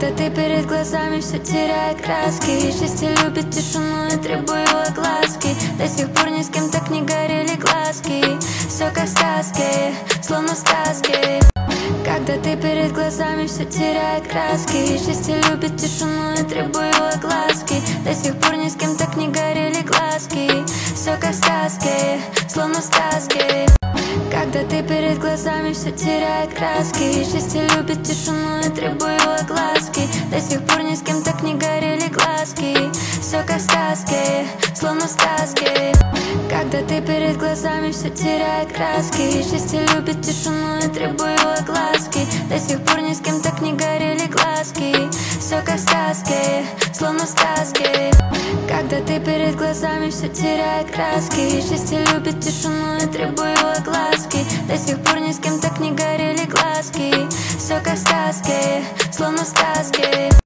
Когда ты перед глазами все теряет краски, счастье любит тишину и требует огласки. До сих пор ни с кем так не горели глазки. Все как в сказке, словно в сказке. Когда ты перед глазами все теряет краски, счастье любит тишину и требует огласки. До сих пор ни с кем так не горели глазки. Все как в сказке, словно в сказке. Когда ты перед глазами все теряет краски, счастье любит тишину и требует огласки. До сих пор ни с кем так не горели глазки. Все как в сказке, словно в сказке. Когда ты перед глазами все теряет краски, счастье любит тишину и требует огласки. До сих пор ни с кем так не горели глазки. Все как в сказке, словно в сказке. Когда ты перед глазами все теряет краски, счастье любит тишину и требует огласки. До сих пор ни с кем так не горели глазки. Все как в сказке, словно в сказке.